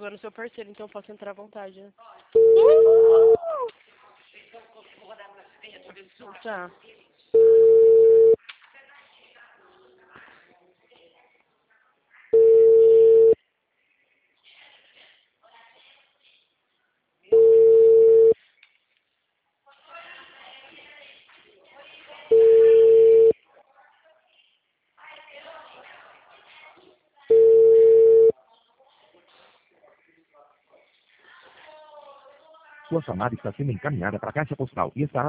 no seu parceiro, então eu posso entrar à vontade, né? Tá. Sua chamada está sendo encaminhada para a caixa postal e estará